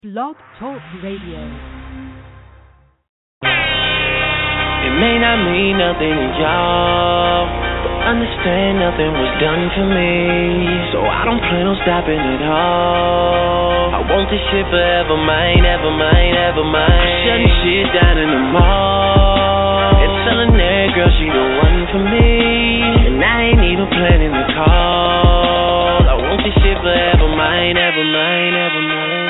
Blog Talk Radio. It may not mean nothing to y'all, but understand nothing was done for me, so I don't plan on stopping at all. I want this shit forever mine, ever mine, ever mine. Shutting shit down in the mall and telling that girl she the one for me, and I ain't even planning to call. I want this shit forever mine, ever mine, ever mine.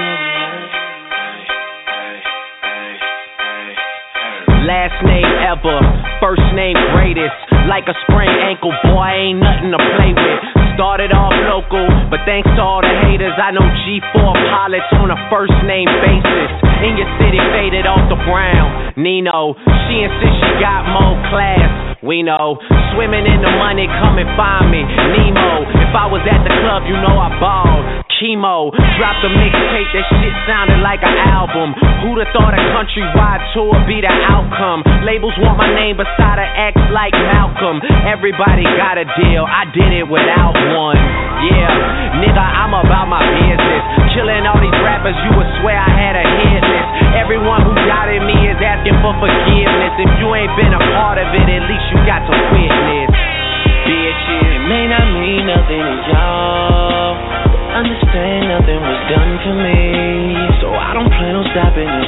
Last name ever, first name greatest. Like a sprained ankle, boy, ain't nothing to play with. Started off local, but thanks to all the haters, I know G4 pilots on a first name basis. In your city, faded off the brown. Nino, she insists she got more class. We know, swimming in the money, come and find me. Nemo, if I was at the club, you know I balled. Chemo, dropped a mixtape, that shit sounded like an album. Who'da thought a countrywide tour be the outcome? Labels want my name beside an X like Malcolm. Everybody got a deal, I did it without one. Yeah, nigga, I'm about my business. Killing all these rappers, you would swear I had a hit list. Everyone who doubted me is asking for forgiveness. If you ain't been a part of it, at least you got to witness. Bitches, it may not mean nothing to y'all, understand nothing was done for me, so I don't plan on stopping at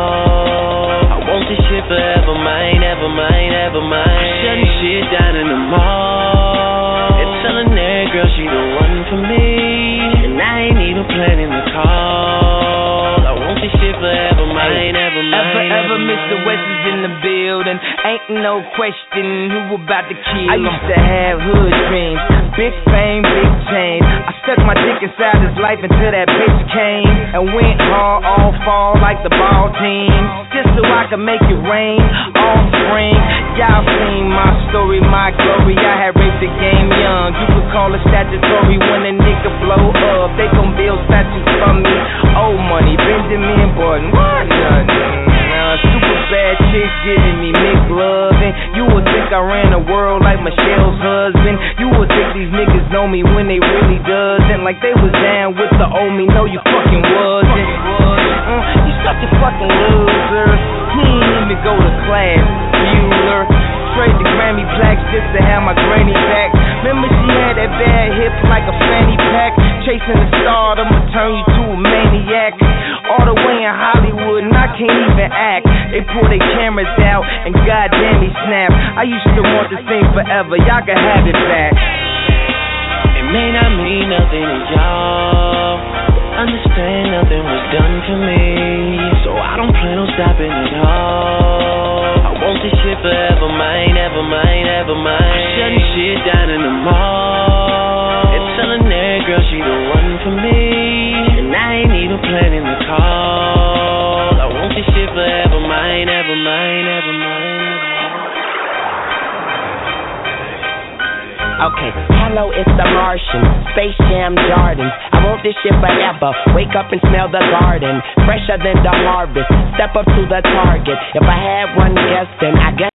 all. I want this shit forever mine, ever mine, ever mine. Shutting shit down in the mall and telling that girl she the one for me, and I ain't even planning to call. I want this shit forever mine, ever mine. Ever Mr. West is in the building. Ain't no question who about to kill him. I used to have hood dreams, big fame, big change. I stuck my dick inside his life until that bitch came and went hard all fall like the ball team, just so I could make it rain all spring. Y'all seen my story, my glory. I had raped the game young. You could call it statutory when a nigga blow up. They gon' build statues for me. Old money, Benjamin Button, what nothing. Super bad chicks giving me McLovin'. You would think I ran the world like Michelle's husband. You would think these niggas know me when they really doesn't. Like they was down with the old me. No, you fucking wasn't. You such a fucking loser. He ain't even go to class, Bueller. Trade the Grammy plaques just to have my granny back. Remember she had that bad hip like a fanny pack. Chasing the star, I'ma turn you to a maniac. All the way in Hollywood and I can't even act. They pull their cameras out and goddamn he snap. I used to want this thing forever, y'all can have it back. It may not mean nothing to y'all, understand nothing was done for me, so I don't plan on stopping at all. I want this shit forever mine, ever mine, ever mine. Shutting shit down in the mall and telling that girl she the one for me, and I ain't even planning to call. I want this shit forever mine, ever mine, ever mine. okay, hello, it's the Martian, Space Jam Jordans. I want this shit forever, wake up and smell the garden, fresher than the harvest, step up to the target. If I had one guess, then I guess.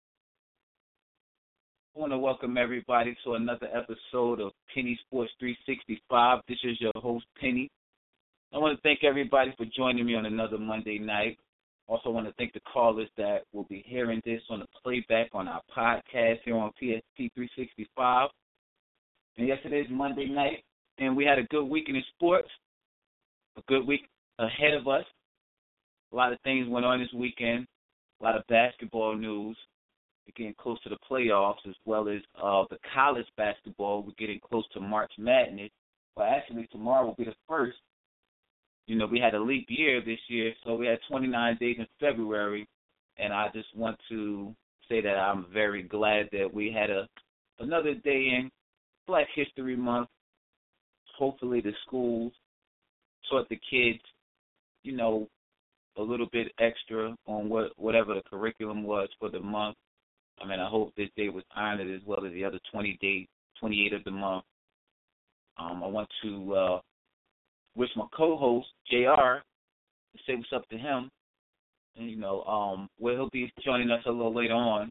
I want to welcome everybody to another episode of Penny Sports 365. This is your host, Penny. I want to thank everybody for joining me on another Monday night. Also want to thank the callers that will be hearing this on the playback on our podcast here on PST 365. And yesterday is Monday night, and we had a good weekend in sports, a good week ahead of us. A lot of things went on this weekend, a lot of basketball news. We're getting close to the playoffs as well as the college basketball. We're getting close to March Madness. Well, actually, tomorrow will be the first. You know, we had a leap year this year, so we had 29 days in February, and I just want to say that I'm very glad that we had another day in Black History Month. Hopefully the schools taught the kids, you know, a little bit extra on whatever the curriculum was for the month. I mean, I hope this day was honored as well as the other 28 of the month. I want to wish my co-host, JR, say what's up to him. And, you know, where he'll be joining us a little later on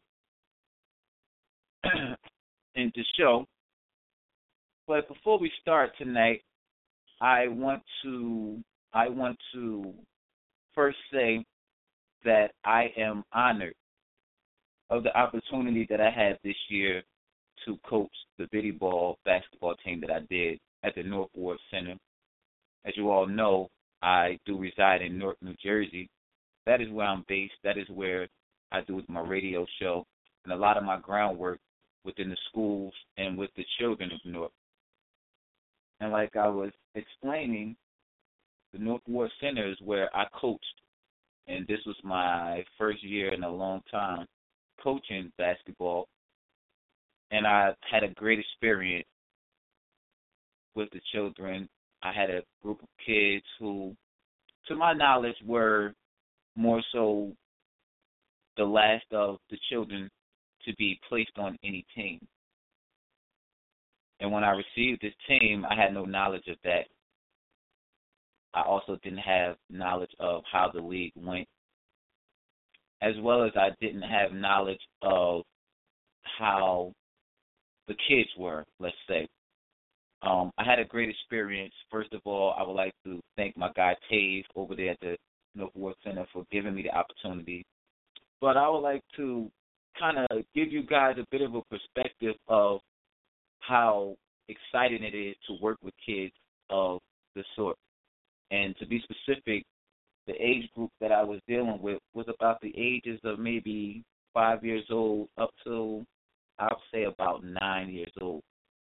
in the show. But before we start tonight, I want to first say that I am honored of the opportunity that I had this year to coach the Biddy Ball basketball team that I did at the North Ward Center. As you all know, I do reside in Newark, New Jersey. That is where I'm based. That is where I do my radio show and a lot of my groundwork within the schools and with the children of Newark. And like I was explaining, the North Ward Center is where I coached, and this was my first year in a long time coaching basketball, and I had a great experience with the children. I had a group of kids who, to my knowledge, were more so the last of the children to be placed on any team. And when I received this team, I had no knowledge of that. I also didn't have knowledge of how the league went, as well as I didn't have knowledge of how the kids were, let's say. I had a great experience. First of all, I would like to thank my guy Tave over there at the North Ward Center for giving me the opportunity. But I would like to kind of give you guys a bit of a perspective of how exciting it is to work with kids of this sort. And to be specific, the age group that I was dealing with was about the ages of maybe 5 years old up to, I would say, about 9 years old.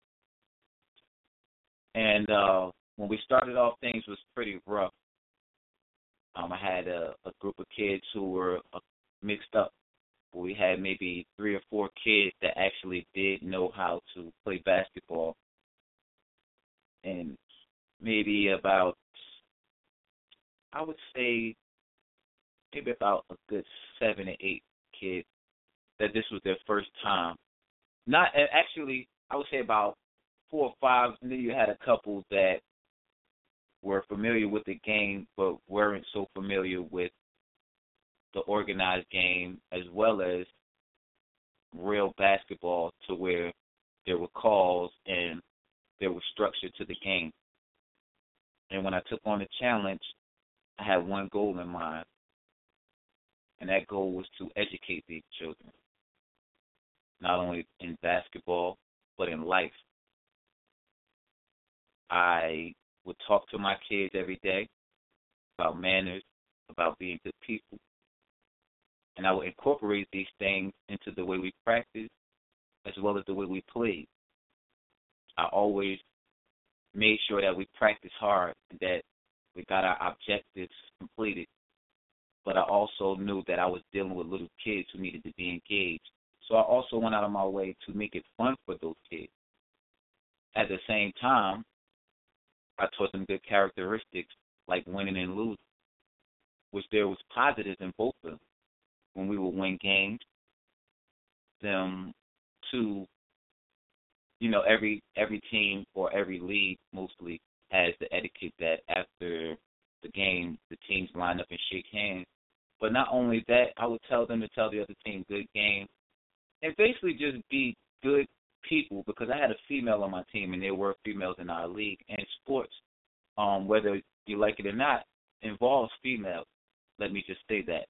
And when we started off, things was pretty rough. I had a group of kids who were mixed up. We had maybe 3 or 4 kids that actually did know how to play basketball. And maybe about, I would say, maybe about a good 7 or 8 kids that this was their first time. Not actually, I would say about 4 or 5, and then you had a couple that were familiar with the game but weren't so familiar with the organized game as well as real basketball, to where there were calls and there was structure to the game. And when I took on the challenge, I had one goal in mind, and that goal was to educate these children, not only in basketball, but in life. I would talk to my kids every day about manners, about being good people, and I would incorporate these things into the way we practice as well as the way we play. I always made sure that we practiced hard and that we got our objectives completed. But I also knew that I was dealing with little kids who needed to be engaged. So I also went out of my way to make it fun for those kids. At the same time, I taught them good characteristics like winning and losing, which there was positives in both of them. When we would win games, them to, every team or every league mostly has the etiquette that after the game, the teams line up and shake hands. But not only that, I would tell them to tell the other team good game and basically just be good people, because I had a female on my team and there were females in our league, and sports, whether you like it or not, involves females. Let me just say that.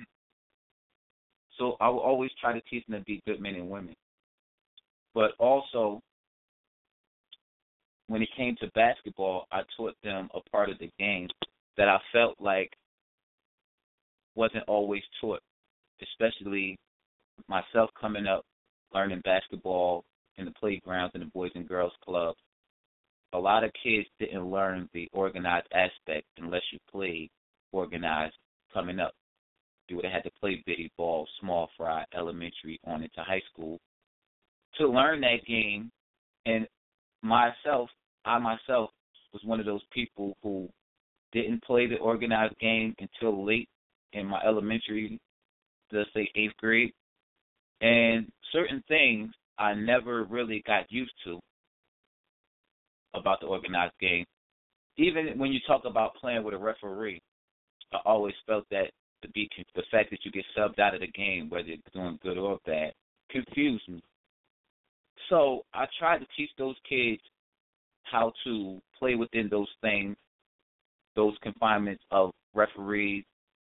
So I will always try to teach them to be good men and women. But also, when it came to basketball, I taught them a part of the game that I felt like wasn't always taught, especially myself coming up, learning basketball in the playgrounds and the Boys and Girls Clubs. A lot of kids didn't learn the organized aspect unless you played organized coming up. You would have had to play Biddy Ball, small fry, elementary, on into high school to learn that game. And I myself was one of those people who didn't play the organized game until late in my elementary, let's say 8th grade. And certain things I never really got used to about the organized game. Even when you talk about playing with a referee, I always felt that the fact that you get subbed out of the game, whether it's doing good or bad, confused me. So I tried to teach those kids how to play within those things, those confinements of referees,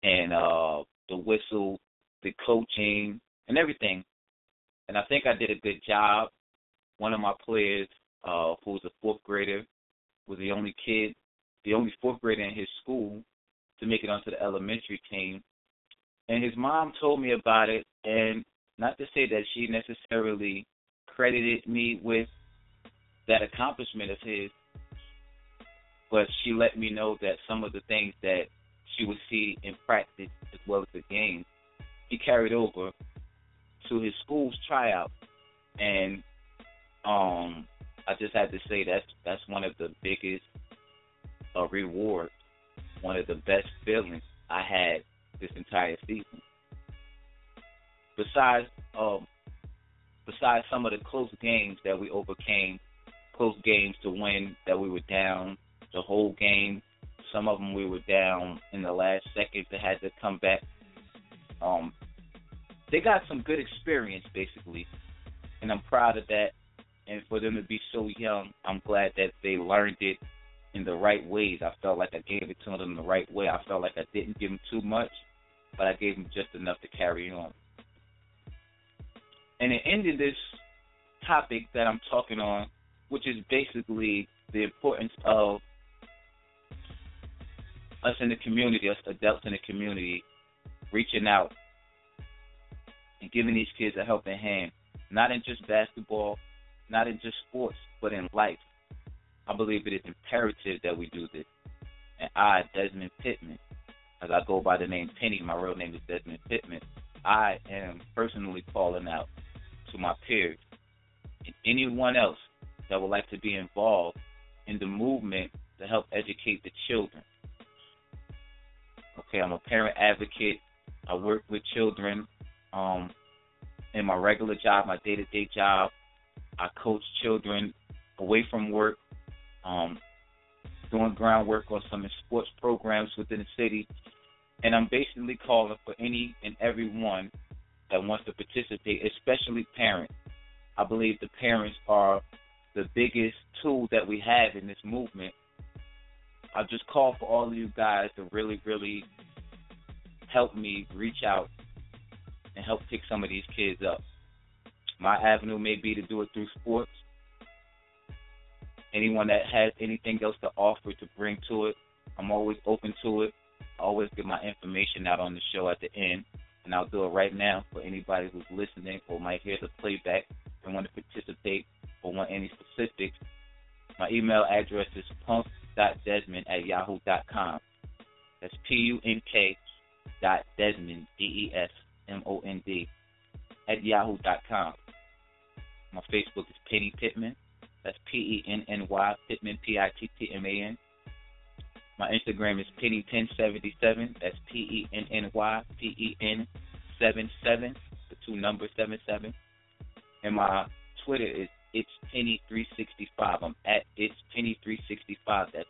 and the whistle, the coaching, and everything. And I think I did a good job. One of my players, who was a fourth grader, was the only fourth grader in his school to make it onto the elementary team. And his mom told me about it, and not to say that she necessarily credited me with that accomplishment of his, but she let me know that some of the things that she would see in practice as well as the game, he carried over to his school's tryout. And I just had to say that's one of the biggest rewards, one of the best feelings I had this entire season. Besides some of the close games that we overcame, close games to win that we were down the whole game. Some of them we were down in the last seconds that had to come back. They got some good experience, basically, and I'm proud of that. And for them to be so young, I'm glad that they learned it in the right ways. I felt like I gave it to them the right way. I felt like I didn't give them too much, but I gave them just enough to carry on. And in ending this topic that I'm talking on, which is basically the importance of us in the community, us adults in the community, reaching out and giving these kids a helping hand, not in just basketball, not in just sports, but in life. I believe it is imperative that we do this. And I, Desmond Pittman, as I go by the name Penny, my real name is Desmond Pittman, I am personally calling out to my peers and anyone else that would like to be involved in the movement to help educate the children. Okay, I'm a parent advocate. I work with children in my regular job, my day-to-day job. I coach children away from work, doing groundwork on some sports programs within the city. And I'm basically calling for any and everyone that wants to participate, especially parents. I believe the parents are the biggest tool that we have in this movement. I just call for all of you guys to really, really help me reach out and help pick some of these kids up. My avenue may be to do it through sports. Anyone that has anything else to offer to bring to it, I'm always open to it. I always get my information out on the show at the end, and I'll do it right now for anybody who's listening or might hear the playback and want to participate or want any specifics. My email address is punk.desmond@yahoo.com. That's punk.desmond, DESMOND, @yahoo.com. My Facebook is Penny Pittman. That's PENNY, Pittman, PITTMAN. My Instagram is Penny1077. That's PENNY, PEN77, the two numbers 77. And my Twitter is It's Penny365. I'm at It's Penny365. That's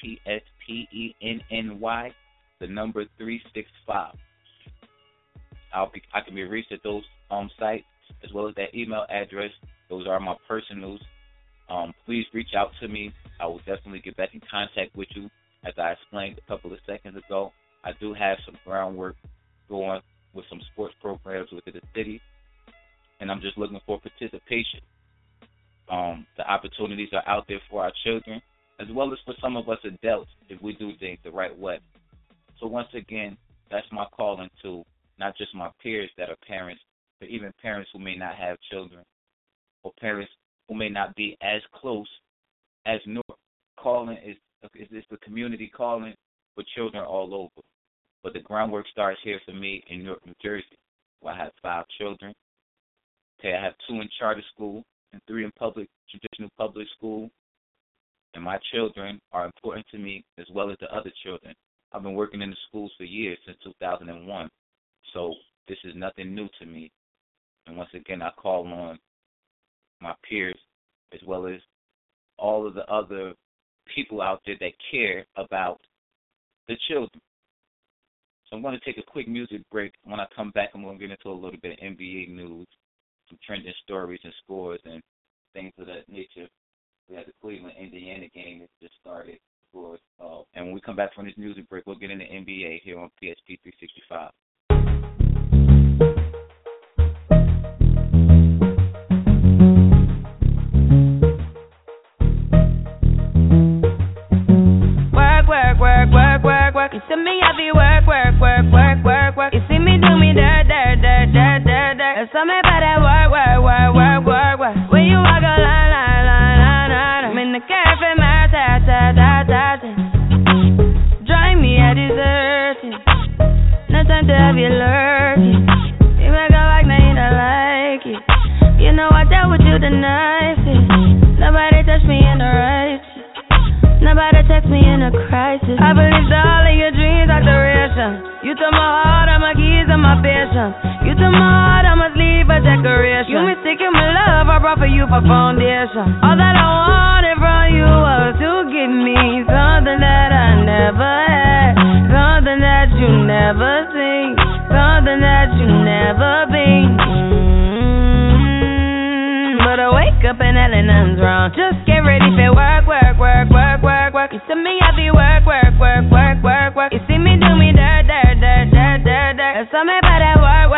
ITSPENNY, the number 365. I can be reached at those sites as well as that email address. Those are my personals. Please reach out to me. I will definitely get back in contact with you. As I explained a couple of seconds ago, I do have some groundwork going with some sports programs within the city, and I'm just looking for participation. The opportunities are out there for our children, as well as for some of us adults if we do things the right way. So once again, that's my calling to not just my peers that are parents, but even parents who may not have children, or parents who may not be as close as Newark. Calling is the community calling for children all over. But the groundwork starts here for me in Newark, New Jersey, where I have 5 children. Okay, I have 2 in charter school and 3 in traditional public school. And my children are important to me as well as the other children. I've been working in the schools for years, since 2001. So this is nothing new to me. And once again, I call on my peers as well as all of the other people out there that care about the children. So I'm going to take a quick music break. When I come back, I'm going to get into a little bit of NBA news, some trending stories and scores and things of that nature. We had the Cleveland-Indiana game that just started. Good. And when we come back from this music break, we'll get into NBA here on PSP 365. Work. You see me heavy work. You see me do me dirt. So me better work. When you walk a line. I'm in the cafe, my drive me a deserted. No time to have you lurking. You make a like, now you don't like it. You know I dealt with you the nicest. Nobody touched me in the righteous. Nobody text me in a crisis. I believed all of your dreams are duration. You took my heart, all my keys, and my patience. You took my heart, I must leave a decoration. You mistaken my love, I brought for you for foundation. All that I wanted from you was to give me something that I never had, something that you never seen, something that you never been. But I wake up and nothing's wrong. Just get ready for work. You see me heavy work. You see me do me dirt. So me better work.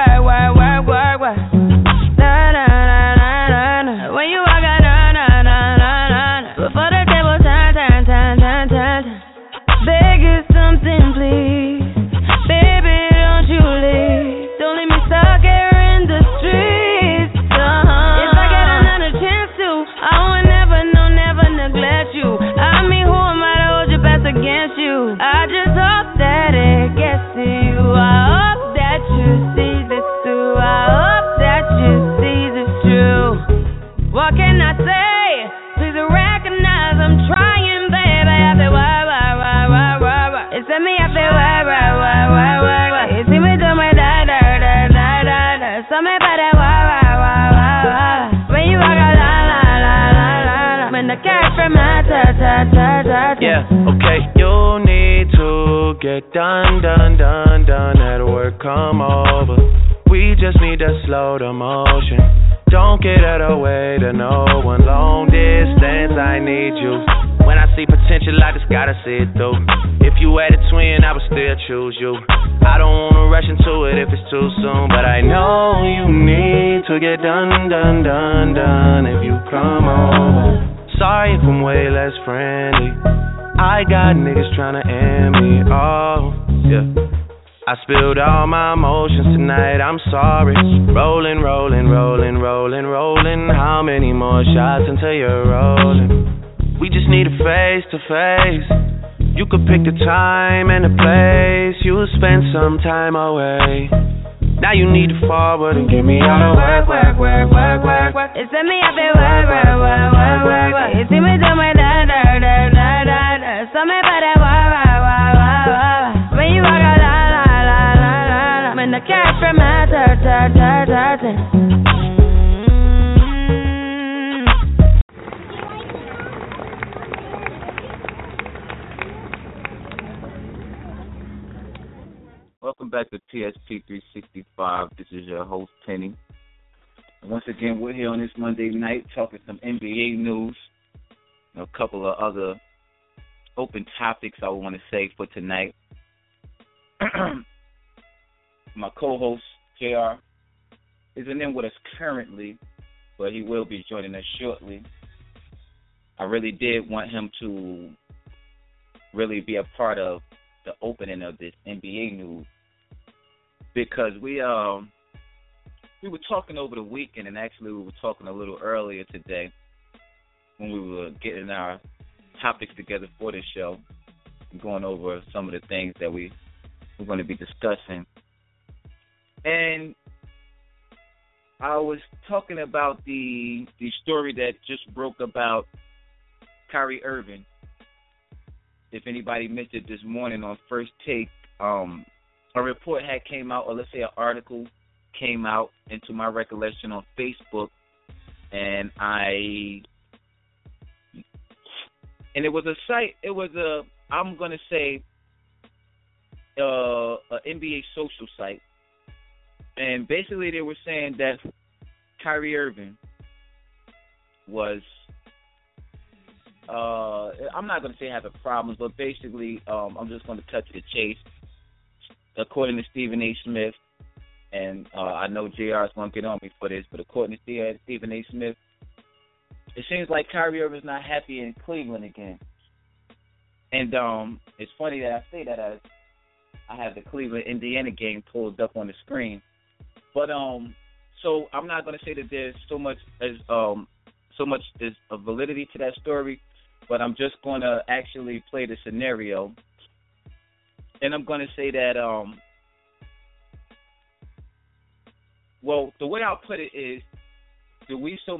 When you walk out, before the table turn. Beg you something, please. Baby, don't you leave. Don't leave me stuck here in the streets. If I get another chance to, I will never neglect you. I mean, who am I to hold your best against you? I just hope that it gets to you. I hope that you see this through. I hope that you see this true. What can I say? Please recognize I'm trying, baby. I say why. It's me, I say why. You see me do my da. So me better why. When you walk out, la. When the cat from my ta. Yeah, okay. You need to get done. That work come over. We just need to slow the motion. Don't get out of the way to no one. Long distance, I need you. When I see potential, I just gotta see it through. If you had a twin, I would still choose you. I don't wanna rush into it if it's too soon, but I know you need to get done. If you come over, sorry if I'm way less friendly. I got niggas tryna end me. Oh, yeah. I spilled all my emotions tonight, I'm sorry. Rolling. How many more shots until you're rolling? We just need a face to face. You could pick the time and the place. You'll spend some time away. Now you need to forward and give me all the work. It's me, I feel work. You see me do my da. So me better work. When you walk out, la. When the cat from my ta. Welcome back to PSP 365. This is your host, Penny. And once again, we're here on this Monday night talking some NBA news, and a couple of other open topics I want to say for tonight. My co-host, JR, isn't in with us currently, but he will be joining us shortly. I really did want him to really be a part of the opening of this NBA news, because we were talking over the weekend, and actually we were talking a little earlier today when we were getting our topics together for this show and going over some of the things that we're going to be discussing. And I was talking about the story that just broke about Kyrie Irving. If anybody missed it this morning on First Take, a report had came out, or let's say an article came out into my recollection on Facebook, and it was a site, I'm going to say, an NBA social site, and basically they were saying that Kyrie Irving was I'm not going to say having problems, but basically, I'm just going to cut to the chase. According to Stephen A. Smith, and I know JR is going to get on me for this, but according to Stephen A. Smith, it seems like Kyrie Irving is not happy in Cleveland again. And it's funny that I say that as I have the Cleveland-Indiana game pulled up on the screen. But so I'm not going to say that there's so much as a validity to that story, but I'm just going to actually play the scenario. And I'm going to say that, well, the way I'll put it is, do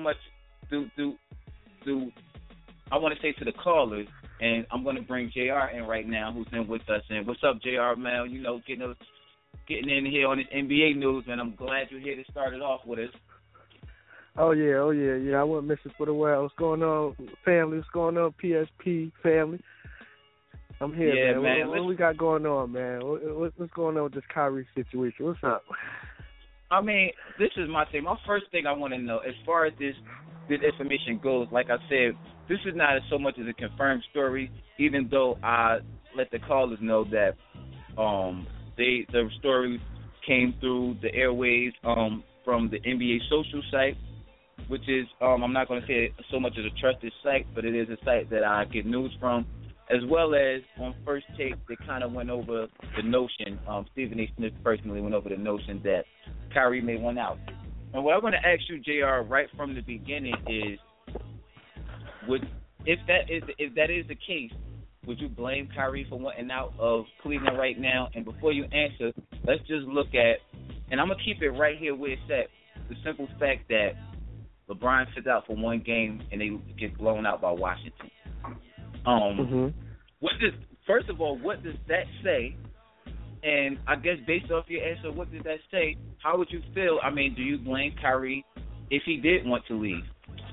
I want to say to the callers, and I'm going to bring JR in right now, who's in with us. And what's up, JR, man? You know, getting in here on this NBA news, and I'm glad you're here to start it off with us. Oh, yeah. I wouldn't miss it for the world. What's going on, family? What's going on, PSP family? I'm here, yeah, man. What we got going on, man? What's going on with this Kyrie situation? What's up? I mean, this is my thing. My first thing I want to know, as far as this information goes, like I said, this is not so much as a confirmed story, even though I let the callers know that the story came through the airwaves from the NBA social site, which is, I'm not going to say so much as a trusted site, but it is a site that I get news from, as well as on First Take, they kind of went over the notion, Stephen A. Smith personally went over the notion that Kyrie may want out. And what I'm going to ask you, JR, right from the beginning is, if that is the case, would you blame Kyrie for wanting out of Cleveland right now? And before you answer, let's just look at, and I'm going to keep it right here where it's at, the simple fact that LeBron sits out for one game and they get blown out by Washington. First of all, what does that say? And I guess based off your answer, what does that say? How would you feel? I mean, do you blame Kyrie if he did want to leave?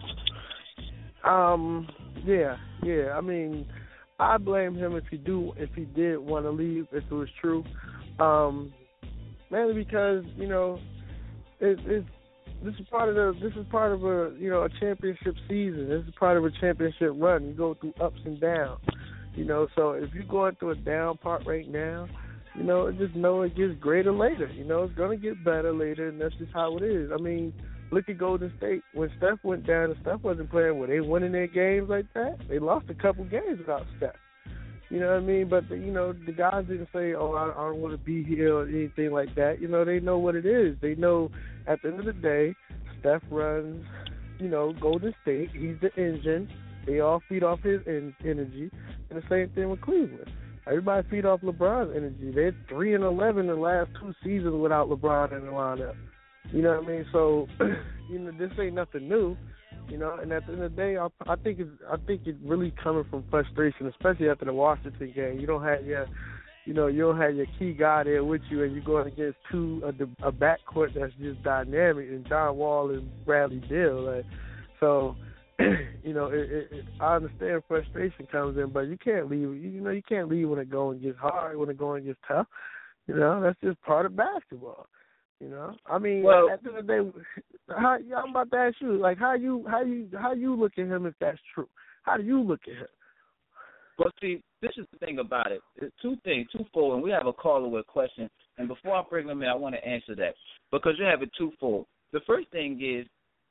Yeah. I mean, I blame him if he did want to leave, if it was true. Mainly because, you know, this is part of a, you know, a championship season. This is part of a championship run. You go through ups and downs, you know. So if you're going through a down part right now, you know, just know it gets greater later. You know, it's gonna get better later, and that's just how it is. I mean, look at Golden State. When Steph went down and Steph wasn't playing, were they winning their games like that? They lost a couple games without Steph. You know what I mean? But, you know, the guys didn't say, oh, I don't want to be here or anything like that. You know, they know what it is. They know at the end of the day, Steph runs, you know, Golden State. He's the engine. They all feed off his energy. And the same thing with Cleveland. Everybody feed off LeBron's energy. They're 3-11 the last two seasons without LeBron in the lineup. You know what I mean? So, you know, this ain't nothing new. You know, and at the end of the day, I think it's really coming from frustration, especially after the Washington game. You don't have your key guy there with you, and you're going against a backcourt that's just dynamic, and John Wall and Bradley Beal. Like, so, you know, I understand frustration comes in, but you can't leave. You know, you can't leave when it going gets hard, when it going gets tough. You know, that's just part of basketball. You know, I mean, well, at the end of the day, I'm about to ask you, like, how you look at him if that's true? How do you look at him? Well, see, this is the thing about it. It's twofold, and we have a caller with a question. And before I bring them in, I want to answer that because you have it twofold. The first thing is,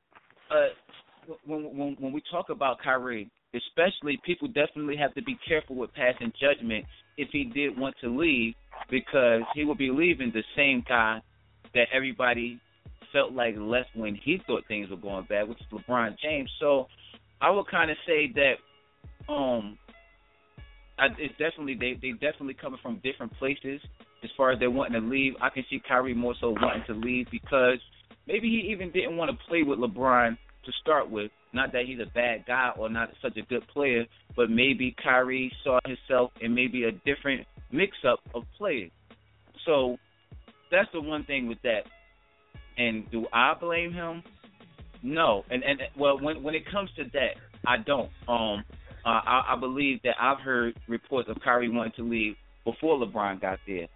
when we talk about Kyrie, especially, people definitely have to be careful with passing judgment if he did want to leave, because he would be leaving the same guy that everybody felt like left when he thought things were going bad, which is LeBron James. So I would kind of say that it's definitely they definitely coming from different places as far as they're wanting to leave. I can see Kyrie more so wanting to leave because maybe he even didn't want to play with LeBron to start with. Not that he's a bad guy or not such a good player, but maybe Kyrie saw himself in maybe a different mix-up of players. So that's the one thing with that. And do I blame him? No. And well, when it comes to that, I don't. I believe that I've heard reports of Kyrie wanting to leave before LeBron got there.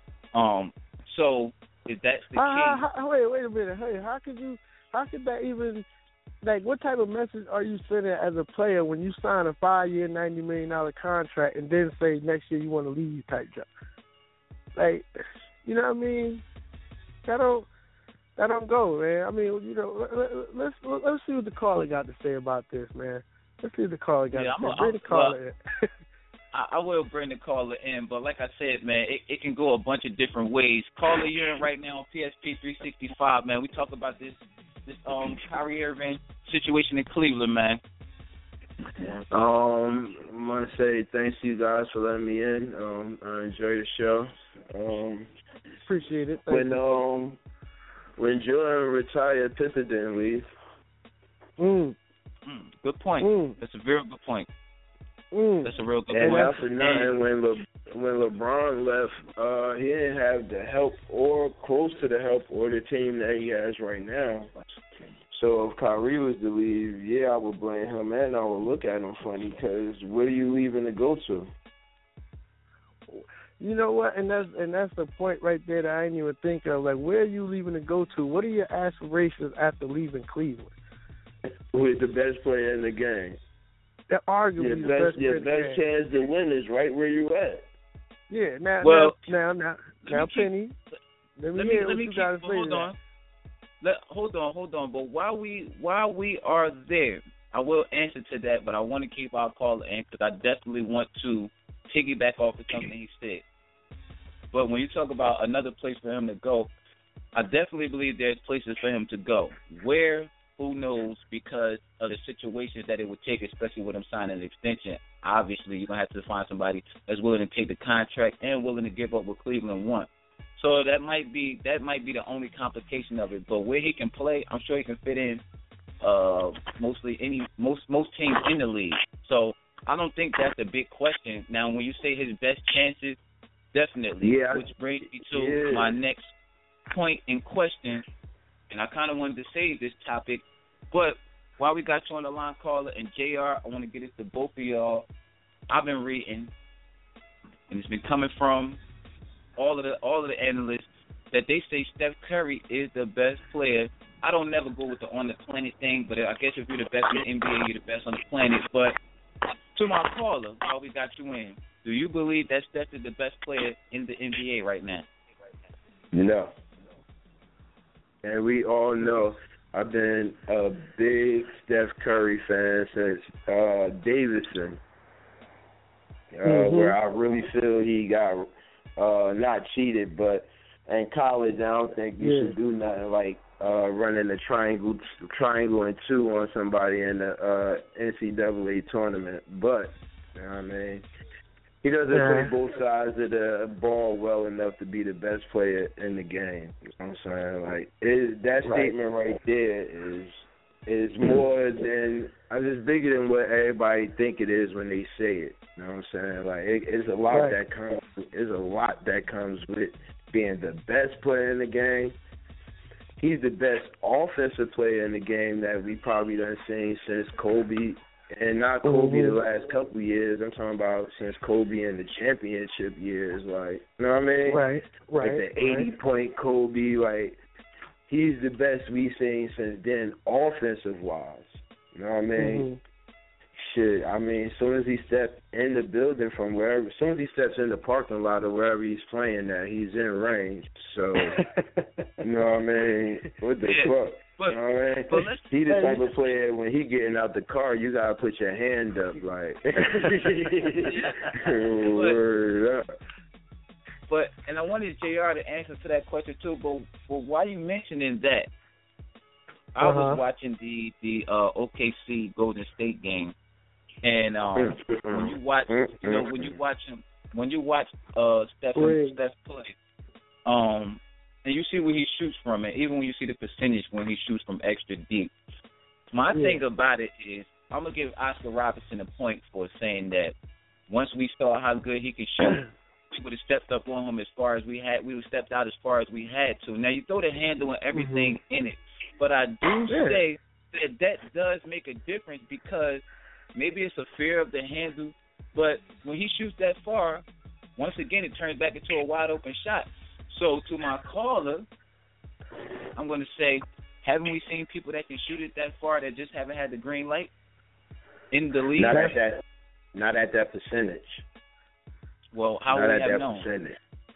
So if that's the case, wait a minute. Hey, how could that even like, what type of message are you sending as a player when you sign a 5-year, $90 million contract and then say next year you want to leave type job? Like, you know what I mean? That don't go, man. I mean, you know, let's see what the caller got to say about this, man. Let's see what the caller got to say. Bring the caller in. I will bring the caller in, but like I said, man, it can go a bunch of different ways. Caller, you're in right now on PSP 365, man. We talk about this Kyrie Irving situation in Cleveland, man. I want to say thanks to you guys for letting me in. I enjoy the show. Appreciate it. When Jordan retired, Pippen didn't leave. Good point. That's a very good point. That's a real good point. And not for nothing, when LeBron left, he didn't have the help or close to the help or the team that he has right now. So if Kyrie was to leave, yeah, I would blame him and I would look at him funny because where are you leaving to go to? You know what? And that's the point right there that I didn't even think of. Like, where are you leaving to go to? What are your aspirations after leaving Cleveland? With the best player in the game. That arguably your best chance to win is right where you at. Yeah. Now, Penny. Let me hear what you got to say. Hold on. Hold on. But while we are there, I will answer to that. But I want to keep our caller in because I definitely want to piggyback off of something he said. But when you talk about another place for him to go, I definitely believe there's places for him to go. Where? Who knows? Because of the situations that it would take, especially with him signing an extension. Obviously, you're going to have to find somebody that's willing to take the contract and willing to give up what Cleveland wants. So that might be the only complication of it. But where he can play, I'm sure he can fit in most teams in the league. So I don't think that's a big question. Now, when you say his best chances, definitely. Yeah. Which brings me to my next point in question. And I kind of wanted to save this topic, but while we got you on the line, caller, and JR, I want to get it to both of y'all. I've been reading, and it's been coming from all of the analysts that they say Steph Curry is the best player. I don't never go with the on the planet thing, but I guess if you're the best in the NBA, you're the best on the planet. But to my caller, while we got you in, do you believe that Steph is the best player in the NBA right now? No. And we all know I've been a big Steph Curry fan since Davidson, where I really feel he got not cheated, but in college I don't think you should do nothing like running a triangle and two on somebody in the NCAA tournament. But you know what I mean, he doesn't play both sides of the ball well enough to be the best player in the game. You know what I'm saying? Like that statement right there is more than it's bigger than what everybody think it is when they say it. You know what I'm saying? Like it's a lot that comes with being the best player in the game. He's the best offensive player in the game that we probably done seen since Kobe. And not Kobe the last couple of years. I'm talking about since Kobe in the championship years. Like, you know what I mean? Right. Like the 80-point Kobe. Like, he's the best we've seen since then, offensive-wise. You know what I mean? Shit, I mean, as soon as he steps in the building from wherever, as soon as he steps in the parking lot or wherever he's playing at, he's in range. So, you know what I mean? What the fuck? But, you know what I mean? He the type of player, when he getting out the car, you got to put your hand up, like. Word up. But, and I wanted JR to answer to that question too, but why you mentioning that? I was watching the OKC Golden State game, and when you watch, when you watch Steph play, and you see where he shoots from, and even when you see the percentage when he shoots from extra deep. My thing about it is, I'm gonna give Oscar Robertson a point for saying that once we saw how good he could shoot, we would have stepped up on him as far as we had. We would have stepped out as far as we had to. Now you throw the handle and everything in it. But I do say that does make a difference because maybe it's a fear of the handle, but when he shoots that far, once again it turns back into a wide open shot. So to my caller, I'm going to say Haven't we seen people that can shoot it that far that just haven't had the green light in the league? Not at that percentage. Well, how would we have known? Percentage.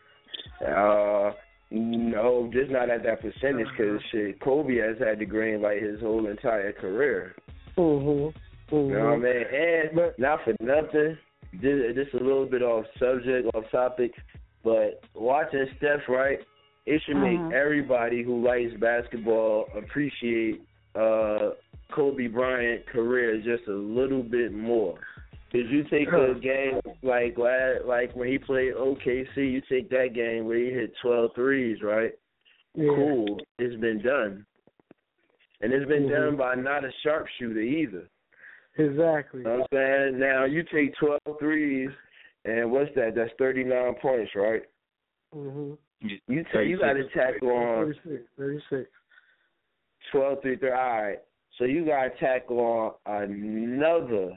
No, just not at that percentage because Kobe has had the green light his whole entire career. Mm-hmm. You know what I mean? And not for nothing, just a little bit off topic, but watching Steph, right, it should make everybody who likes basketball appreciate Kobe Bryant's career just a little bit more. Because you take a game like when he played OKC, you take that game where he hit 12 threes, right? Yeah. Cool. It's been done. And it's been done by not a sharpshooter either. Exactly. You know what I'm saying? Now, you take 12 threes, and what's that? That's 39 points, right? Mm-hmm. You got to tackle on 36. 12 3. All right. So you got to tackle on another,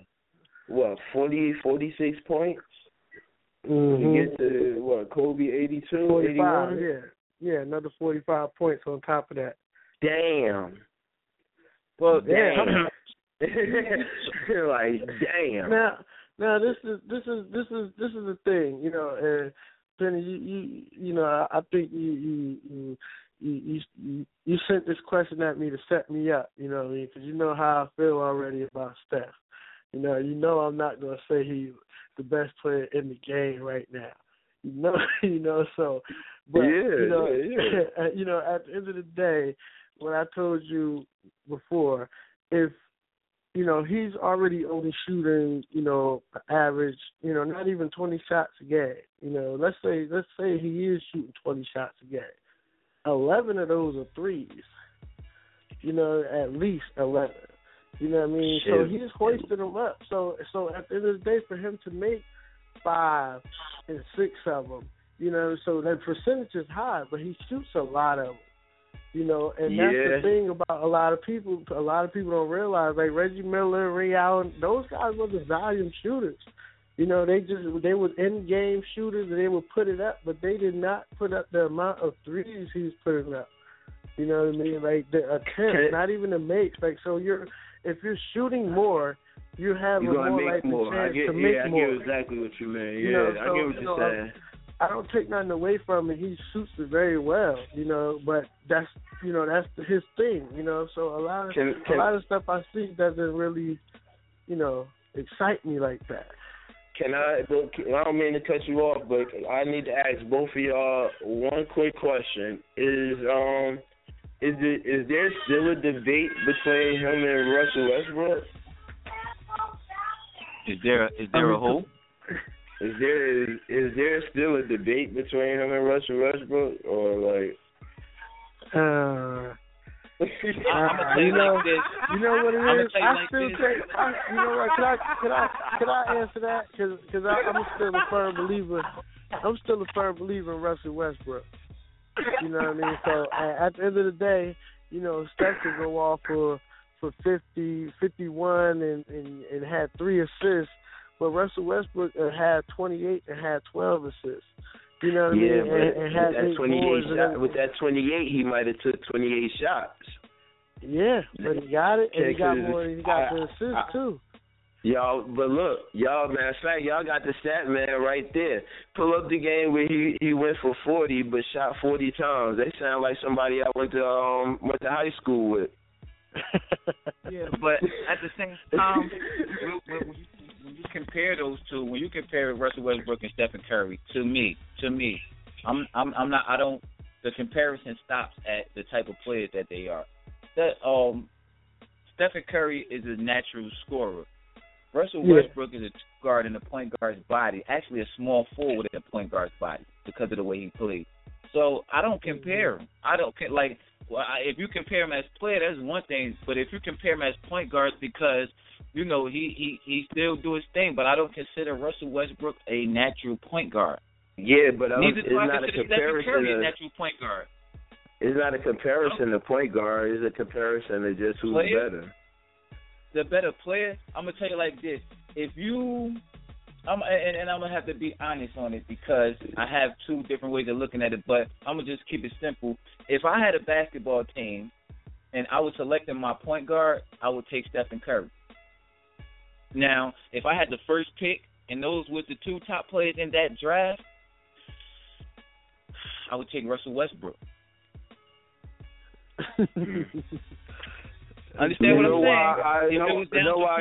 46 points? Mm-hmm. You get to, Kobe 82, 45, 81? Yeah, another 45 points on top of that. Damn. Well, damn. Like, damn. Now this is the thing, you know, and Penny, you know, I think you sent this question at me to set me up, you know what I mean? Because you know how I feel already about Steph. You know I'm not gonna say he's the best player in the game right now. You know, so, but you know, at the end of the day, what I told you before, if you know, he's already only shooting, you know, average, you know, not even 20 shots a game. You know, let's say he is shooting 20 shots a game. 11 of those are threes. You know, at least 11. You know what I mean? Shit. So he's hoisting them up. So at the end of the day, for him to make 5 and 6 of them, you know, so that percentage is high, but he shoots a lot of them. You know, and that's the thing about a lot of people. A lot of people don't realize, like Reggie Miller, Ray Allen, those guys were the volume shooters. You know, they were in-game shooters, and they would put it up, but they did not put up the amount of threes he was putting up. You know what I mean? Like the attempts, not even the makes. Like, so if you're shooting more, you have a more likely chance to make more. I get exactly what you mean. You know, I get what you're saying. I don't take nothing away from him. He shoots it very well, you know, but that's his thing, you know. So a lot of stuff I see doesn't really, you know, excite me like that. I don't mean to cut you off, but I need to ask both of y'all one quick question. Is there still a debate between him and Russell Westbrook? Is there a who? Is there still a debate between him and Russell Westbrook, or like? You know what it is? I still think. You know what? Can I answer that? Because I'm still a firm believer. I'm still a firm believer in Russell Westbrook. You know what I mean? So at the end of the day, you know, Steph could go off for 50, 51, and had 3 assists. But Russell Westbrook had 28 and had 12 assists. You know what I mean? And had that 28 with that 28, he might have took 28 shots. Yeah, but he got it, and he got more. He got the assist too. Y'all, but look, y'all, man, fact, y'all got the stat man right there. Pull up the game where he went for 40, but shot 40 times. They sound like somebody I went to high school with. Yeah, but at the same time, when you compare those two, when you compare Russell Westbrook and Stephen Curry, to me, I'm not. I don't. The comparison stops at the type of players that they are. Stephen Curry is a natural scorer. Russell Westbrook is a guard in the point guard's body, actually a small forward in the point guard's body because of the way he plays. So I don't compare him. If you compare him as a player, that's one thing. But if you compare him as point guards, because you know he still do his thing, but I don't consider Russell Westbrook a natural point guard. Yeah, but neither it's do I not consider a comparison. Stephen Curry a natural point guard. It's not a comparison to point guard. It's a comparison to just who's better. The better player, I'm going to tell you like this. If you, I'm going to have to be honest on it because I have 2 different ways of looking at it, but I'm going to just keep it simple. If I had a basketball team and I was selecting my point guard, I would take Stephen Curry. Now, if I had the first pick and those were the two top players in that draft, I would take Russell Westbrook. Understand what I'm saying? You know why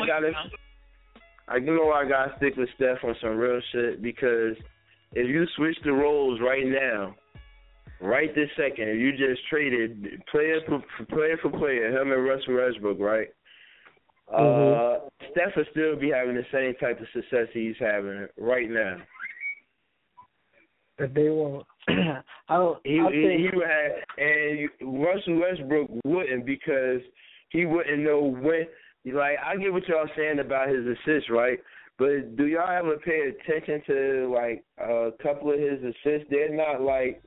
I gotta stick with Steph on some real shit, because if you switch the roles right now, right this second, if you just traded player for player, him and Russell Westbrook, right? Steph will still be having the same type of success he's having right now. If they won't. He would have, and Russell Westbrook wouldn't, because he wouldn't know when. Like, I get what y'all saying about his assists, right? But do y'all ever pay attention to, like, a couple of his assists? They're not like,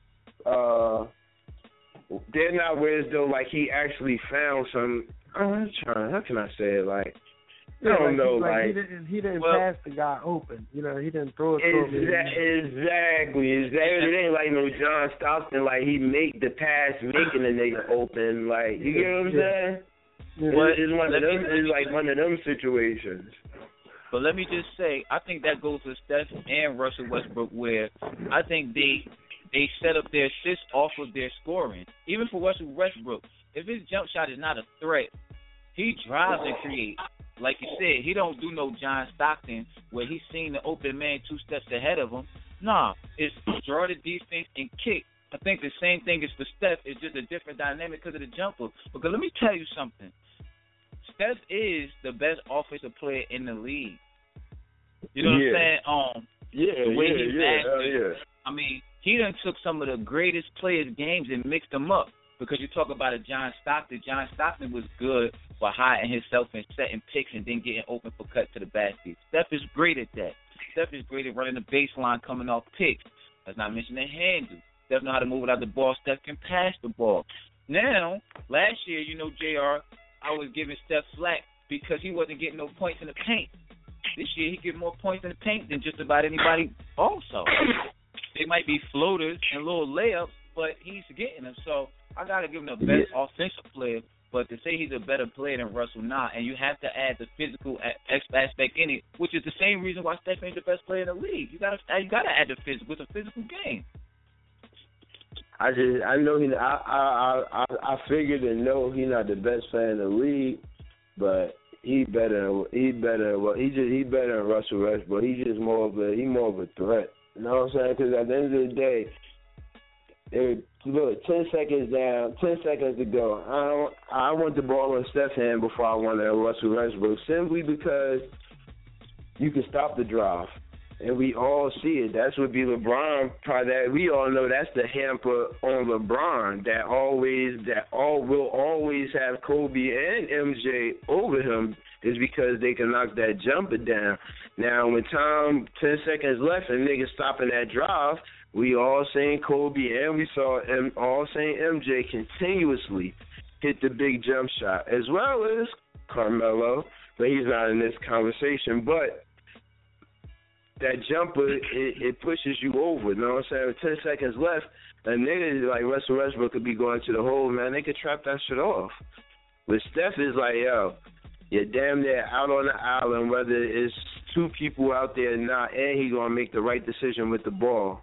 they're not where as though, like, he actually found some. How can I say it? Like, I don't know. Like he didn't pass the guy open. You know, he didn't throw it to him. Exactly. It ain't like no John Stockton. Like, he make the pass, making the nigga open. Like, you get what I'm saying? Yeah. Well, it's one of them. It's like one of them situations. But let me just say, I think that goes to Steph and Russell Westbrook, where I think they set up their assists off of their scoring. Even for Russell Westbrook, if his jump shot is not a threat, he drives and creates. Like you said, he don't do no John Stockton where he's seen the open man 2 steps ahead of him. Nah, it's draw the defense and kick. I think the same thing is for Steph. It's just a different dynamic because of the jumper. Because let me tell you something. Steph is the best offensive player in the league. You know what I'm saying? The way he's active. I mean, he done took some of the greatest players' games and mixed them up. Because you talk about a John Stockton. John Stockton was good for hiding himself and setting picks and then getting open for cut to the basket. Steph is great at that. Steph is great at running the baseline, coming off picks. Let's not mention the handle. Steph know how to move without the ball. Steph can pass the ball. Now, last year, you know, JR, I was giving Steph slack because he wasn't getting no points in the paint. This year, he get more points in the paint than just about anybody also. They might be floaters and little layups, but he's getting them. So I got to give him the best offensive player. But to say he's a better player than Russell, and you have to add the physical aspect in it, which is the same reason why Steph ain't the best player in the league. You gotta add the physical. It's a physical game. I know I figured and know he's not the best player in the league, but he better. Well, he better than Russell Westbrook. He's just more of a threat. You know what I'm saying? Because at the end of the day, look, 10 seconds down, 10 seconds to go. I want the ball in Steph's hand before I want Russell Westbrook, simply because you can stop the drive. And we all see it. That's what be LeBron. We all know that's the hamper on LeBron that will always have Kobe and MJ over him, is because they can knock that jumper down. Now, when 10 seconds left and niggas stopping that drive, we all seen Kobe and we saw all seen MJ continuously hit the big jump shot, as well as Carmelo, but he's not in this conversation. But that jumper, it pushes you over. You know what I'm saying? With 10 seconds left, a nigga like Russell Westbrook could be going to the hole, man. They could trap that shit off. But Steph is like, yo, you're damn near out on the island, whether it's 2 people out there or not, and he going to make the right decision with the ball.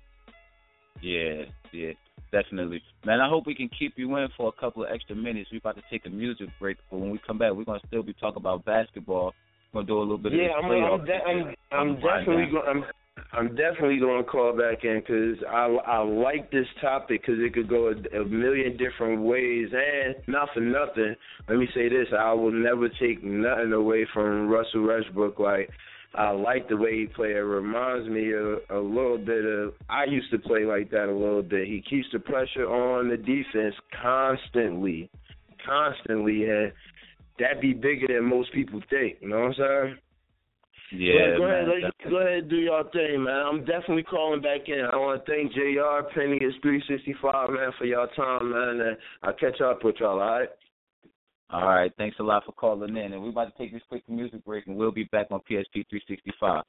Yeah, definitely. Man, I hope we can keep you in for a couple of extra minutes. We're about to take a music break, but when we come back, we're going to still be talking about basketball. We're going to do a little bit of this playoff. I'm definitely going to call back in because I like this topic because it could go a million different ways. And not for nothing, let me say this, I will never take nothing away from Russell Westbrook. Like, I like the way he plays. It reminds me a little bit of, I used to play like that a little bit. He keeps the pressure on the defense constantly, and that be bigger than most people think. You know what I'm saying? Yeah, go ahead and do your thing, man. I'm definitely calling back in. I want to thank JR, Penny, it's 365, man, for y'all time, man. And I'll catch up with y'all, all right? All right, thanks a lot for calling in. And we're about to take this quick music break, and we'll be back on PSP 365.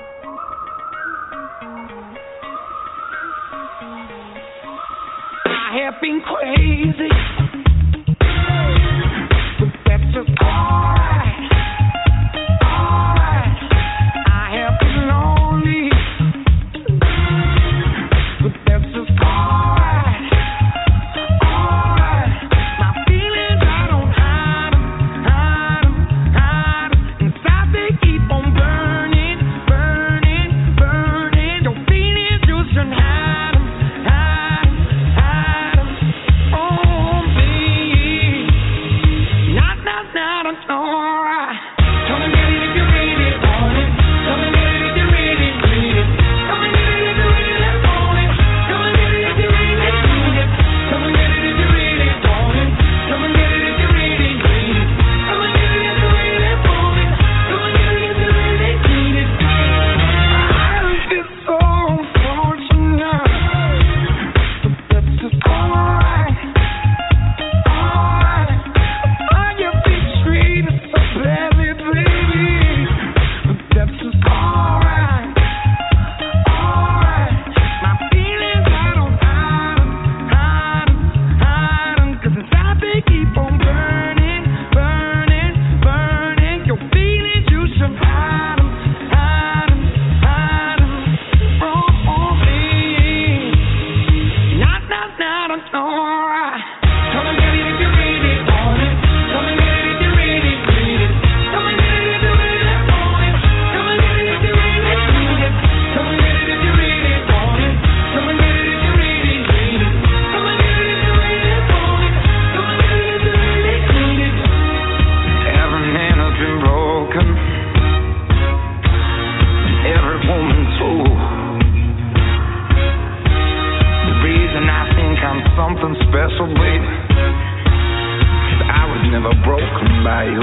I have been crazy, but that's just alright. Alright. I have been lonely, but that's just alright. Alright. My feelings, I don't hide them, hide them, hide them. Inside they keep on burning, burning, burning. Your feelings, you shouldn't hide them, hide them, hide them. Oh, me. Not, alright. Come and get it if you really want it. Come and get it if you really need it. Come and get it if you really want it. Come and get it if you really need it. Come and get it if you really want it. Come and get it if you really need it. Come and get it if you really want it. Come and get it if you really need it. It's so unfortunate, but that's just alright. Alright. Why you be treated so badly, baby? But that's just alright. Alright. My feelings, I don't hide them, hide them, hide them. 'Cause inside they keep on burning, burning, burning. Your feelings, you should hide them, hide them, hide them. From me. Not, alright. Come and get it if you really want it. Come and get it if you really need it. Come and get it if you really want it. Come and get it if you really need it. Come and get it if you really want it. Come and get it if you really need it. Come and get it if you really want it. Come and get it if you really need it. Every man has been broken, every woman too. The reason I think I'm something special, baby, is I was never broken by you.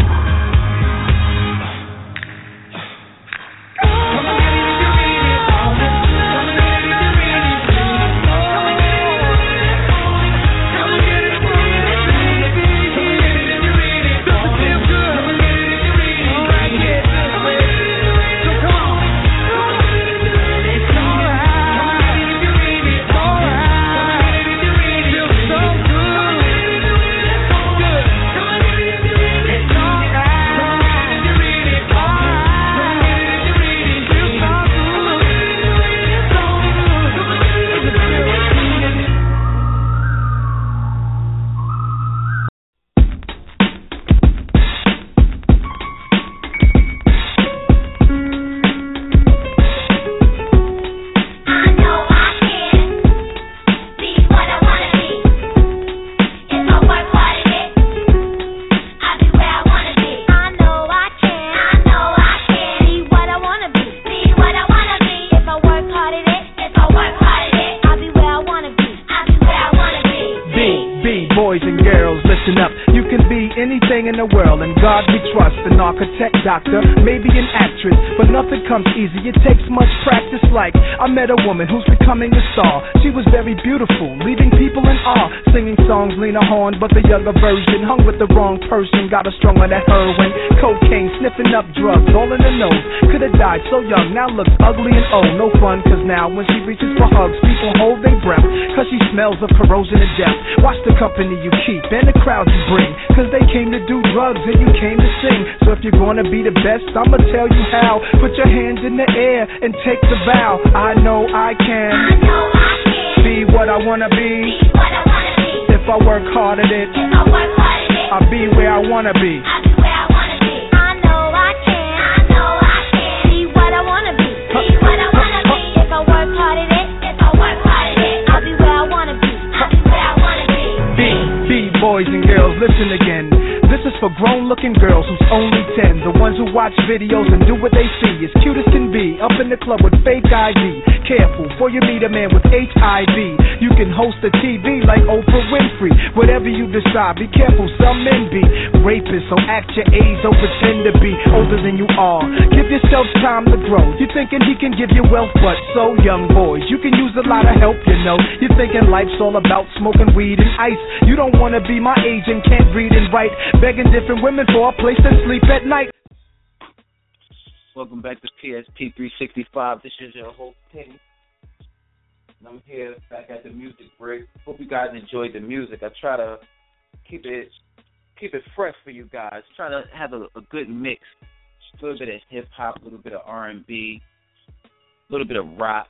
Come and get it if you really want it. Come and get it if you really need it. Come and get it if you really want it. Come and get it if you really need it. Come and get it if you really want it. Come and get it if you really need it. Come and get it if you really want it. Come on. Come and get it if you really need it. Come and get it if you really want it. Come and get it if you really need it. Come and get it if you really want it. Come and get it if you really need it. Boys and girls, listen up. You can be anything in the world, and God we trust. An architect, doctor, maybe an actress, but nothing comes easy. It takes much practice. Like I met a woman who's becoming a star. She was very beautiful, leaving people in awe. Singing songs, Lena Horne, but the younger version. Hung with the wrong person, got her strung on that heroin, cocaine, sniffing up drugs, all in the nose. Could have died so young, now looks ugly and old. No fun, 'cause now when she reaches for hugs, people hold their breath, 'cause she smells of corrosion and death. Watch the company you keep and the crowd you bring, 'cause they came to do drugs and you came to sing. So if you're gonna be the best, I'ma tell you how. Put your hands in the air and take the vow. I know I can, be what I wanna be. If I work hard at it, I'll be where I wanna be. Boys and girls, listen again. This is for grown-looking girls who's only 10. The ones who watch videos and do what they see. As cute as can be, up in the club with fake ID. Careful, before you meet a man with HIV. You can host a TV like Oprah Winfrey. Whatever you decide, be careful, some men be rapists. So act your age, don't pretend to be older than you are. Give yourself time to grow. You're thinking he can give you wealth, but so young boys, you can use a lot of help, you know. You're thinking life's all about smoking weed and ice. You don't want to be my age and can't read and write, begging different women for a place to sleep at night. Welcome back to PSP 365. This is your host, Penny. I'm here back at the music break. Hope you guys enjoyed the music. I try to keep it fresh for you guys. Try to have a good mix. A little bit of hip hop, a little bit of R&B, a little bit of rock,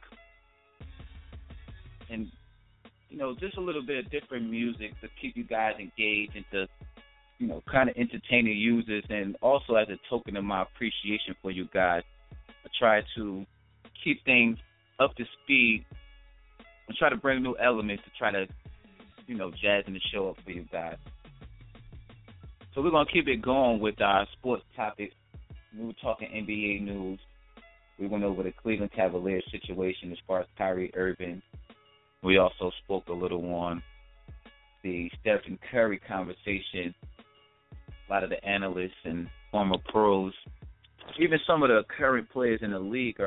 and just a little bit of different music to keep you guys engaged and to kind of entertain the users, and also as a token of my appreciation for you guys, I try to keep things up to speed and try to bring new elements to try to, jazzing the show up for you guys. So we're going to keep it going with our sports topics. We were talking NBA news. We went over the Cleveland Cavaliers situation as far as Kyrie Irving. We also spoke a little on the Stephen Curry conversation. A lot of the analysts and former pros, even some of the current players in the league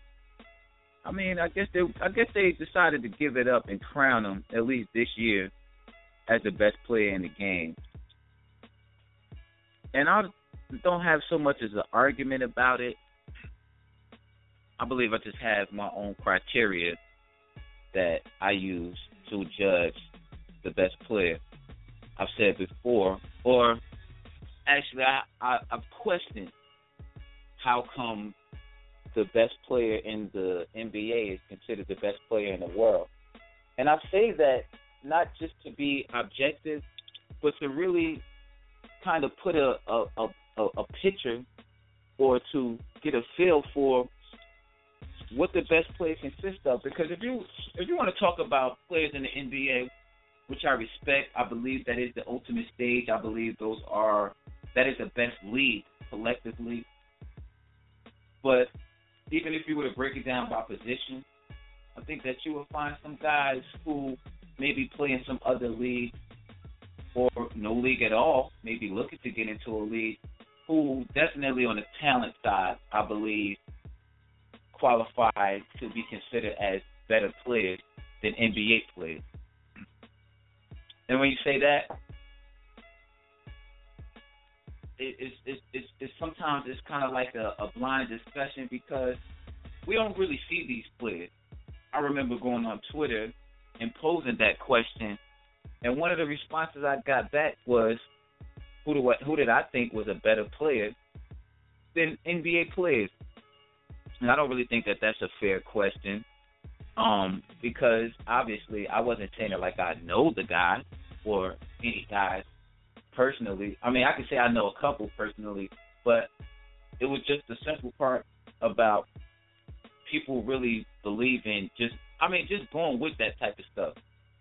I guess they decided to give it up and crown him, at least this year, as the best player in the game. And I don't have so much as an argument about it. I believe I just have my own criteria that I use to judge the best player. I've said before, or actually I've questioned how come the best player in the NBA is considered the best player in the world. And I say that not just to be objective, but to really kind of put a picture or to get a feel for what the best player consists of. Because if you want to talk about players in the NBA, which I respect, I believe that is the ultimate stage. I believe that is the best league collectively. But even if you were to break it down by position, I think that you will find some guys who maybe play in some other league or no league at all, maybe looking to get into a league, who definitely on the talent side, I believe, qualify to be considered as better players than NBA players. And when you say that, it's sometimes it's kind of like a blind discussion because we don't really see these players. I remember going on Twitter and posing that question, and one of the responses I got back was, who did I think was a better player than NBA players? And I don't really think that that's a fair question, because obviously I wasn't saying it like I know the guy or any guys personally. I mean, I can say I know a couple personally, but it was just the simple part about people really believing just going with that type of stuff.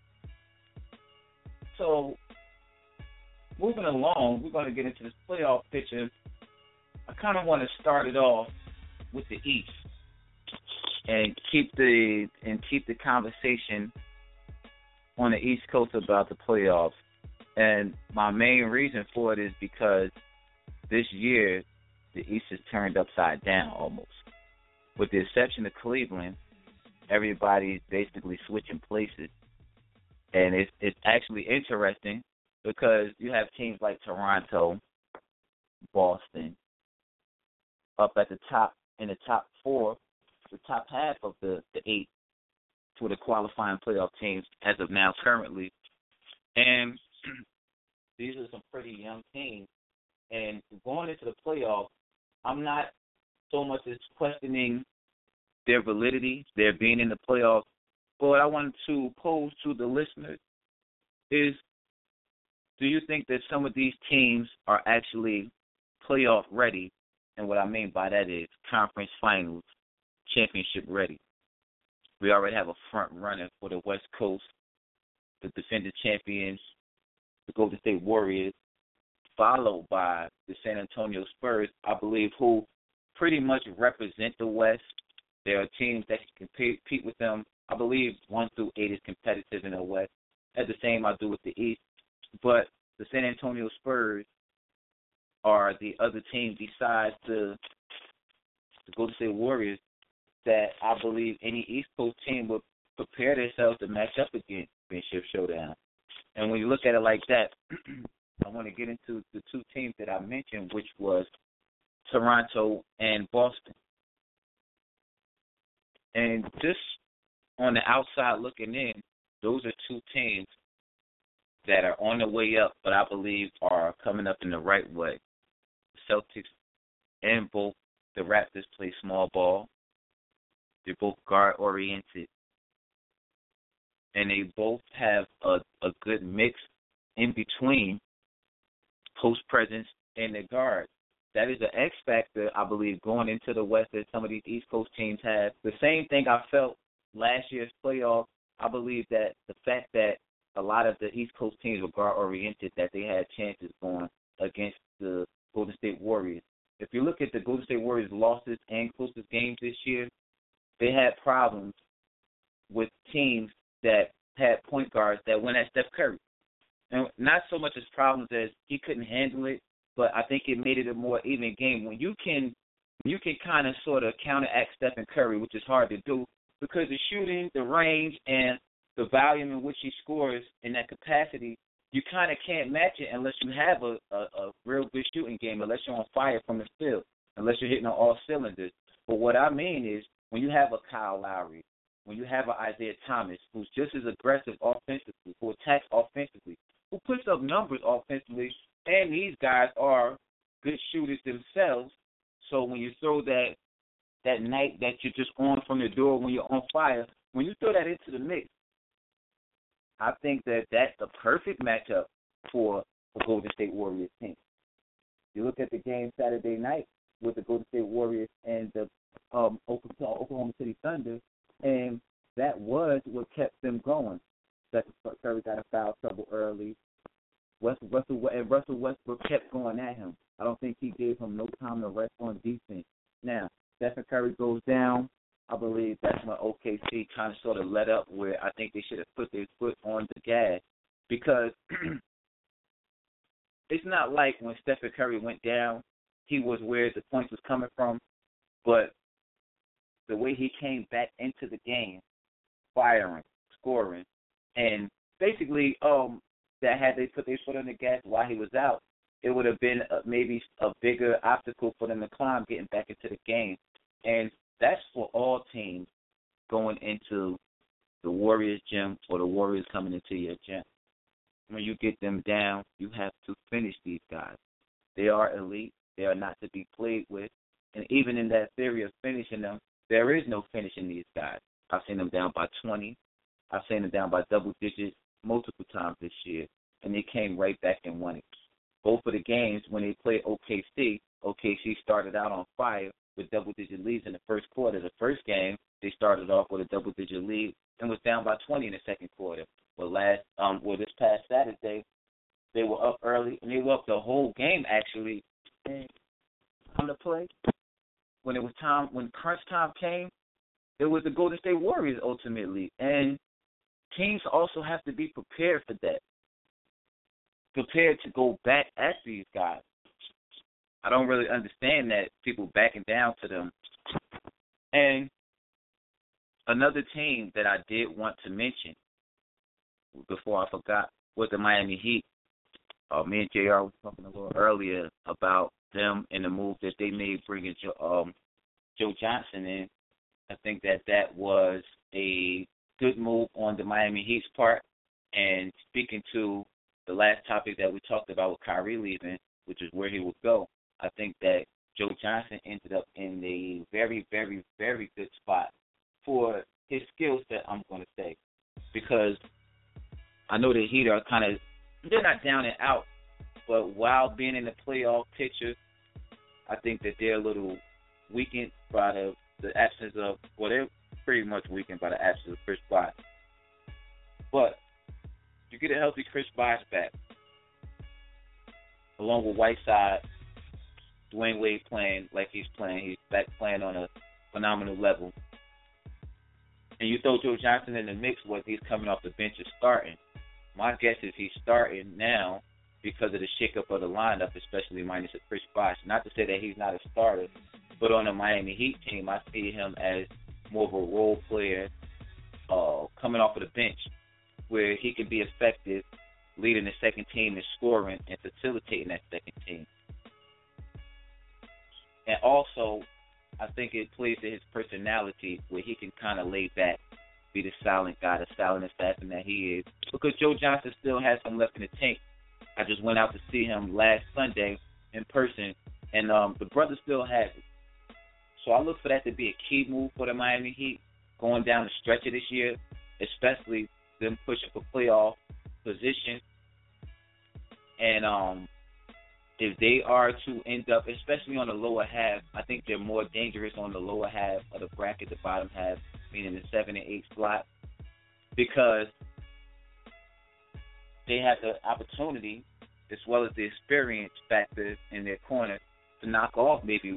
So, moving along, we're going to get into this playoff picture. I kind of want to start it off with the East and keep the conversation on the East Coast about the playoffs. And my main reason for it is because this year the East is turned upside down almost. With the exception of Cleveland, everybody's basically switching places. And it's actually interesting because you have teams like Toronto, Boston, up at the top, in the top four, the top half of the eight for the qualifying playoff teams as of now currently. And these are some pretty young teams. And going into the playoffs, I'm not so much as questioning their validity, their being in the playoffs. But what I wanted to pose to the listeners is, do you think that some of these teams are actually playoff ready? And what I mean by that is conference finals, championship ready. We already have a front runner for the West Coast, the defending champions, the Golden State Warriors, followed by the San Antonio Spurs, I believe, who pretty much represent the West. There are teams that can compete with them. I believe 1 through 8 is competitive in the West. At the same I do with the East. But the San Antonio Spurs are the other team besides the Golden State Warriors that I believe any East Coast team would prepare themselves to match up against Championship Showdown. And when you look at it like that, I want to get into the two teams that I mentioned, which was Toronto and Boston. And just on the outside looking in, those are two teams that are on the way up, but I believe are coming up in the right way. Celtics and both the Raptors play small ball. They're both guard-oriented. And they both have a good mix in between post presence and the guard. That is an X factor, I believe, going into the West that some of these East Coast teams have. The same thing I felt last year's playoff. I believe that the fact that a lot of the East Coast teams were guard-oriented, that they had chances going against the Golden State Warriors. If you look at the Golden State Warriors' losses and closest games this year, they had problems with teams that had point guards that went at Steph Curry. And not so much as problems as he couldn't handle it, but I think it made it a more even game. When you can kind of sort of counteract Stephen Curry, which is hard to do, because the shooting, the range, and the volume in which he scores in that capacity, you kind of can't match it unless you have a real good shooting game, unless you're on fire from the field, unless you're hitting on all cylinders. But what I mean is when you have a Kyle Lowry, when you have an Isaiah Thomas, who's just as aggressive offensively, who attacks offensively, who puts up numbers offensively, and these guys are good shooters themselves. So when you throw that night that you're just on from the door when you're on fire, when you throw that into the mix, I think that that's the perfect matchup for the Golden State Warriors team. You look at the game Saturday night with the Golden State Warriors and the Oklahoma City Thunder, and that was what kept them going. Steph Curry got a foul trouble early. Russell Westbrook kept going at him. I don't think he gave him no time to rest on defense. Now, Stephen Curry goes down. I believe that's when OKC kind of sort of let up, where I think they should have put their foot on the gas, because it's not like when Stephen Curry went down, he was where the points was coming from, but the way he came back into the game, firing, scoring, and basically that had they put their foot on the gas while he was out, it would have been maybe a bigger obstacle for them to climb getting back into the game. And that's for all teams going into the Warriors gym or the Warriors coming into your gym. When you get them down, you have to finish these guys. They are elite. They are not to be played with. And even in that theory of finishing them, there is no finishing these guys. I've seen them down by 20. I've seen them down by double digits multiple times this year, and they came right back and won it. Both of the games, when they played OKC started out on fire with double-digit leads in the first quarter. The first game, they started off with a double-digit lead and was down by 20 in the second quarter. But this past Saturday, they were up early, and they were up the whole game, actually. And on the play, when crunch time came, it was the Golden State Warriors ultimately. And teams also have to be prepared for that, prepared to go back at these guys. I don't really understand that people backing down to them. And another team that I did want to mention before I forgot was the Miami Heat. Me and JR was talking a little earlier about them and the move that they made bringing Joe Johnson in. I think that was a good move on the Miami Heat's part. And speaking to the last topic that we talked about with Kyrie leaving, which is where he would go, I think that Joe Johnson ended up in a very, very, very good spot for his skill set, I'm going to say. Because I know the Heat are they're not down and out, but while being in the playoff picture, I think that they're a little weakened by the absence of, they're pretty much weakened by the absence of Chris Bosh. But you get a healthy Chris Bosh back, along with Whiteside, Dwayne Wade playing like he's playing. He's back playing on a phenomenal level. And you throw Joe Johnson in the mix, whether he's coming off the bench or starting. My guess is he's starting now because of the shakeup of the lineup, especially minus a Chris Bosh. Not to say that he's not a starter, but on the Miami Heat team, I see him as more of a role player coming off of the bench, where he can be effective leading the second team in scoring and facilitating that second team. And also, I think it plays to his personality where he can kind of lay back be the silent guy, the silent assassin that he is. Because Joe Johnson still has some left in the tank. I just went out to see him last Sunday in person, and the brother still has it. So I look for that to be a key move for the Miami Heat going down the stretch of this year, especially them pushing for playoff position. And if they are to end up, especially on the lower half, I think they're more dangerous on the lower half of the bracket, the bottom half, meaning the 7 and 8 slot, because they have the opportunity as well as the experience factor in their corner to knock off maybe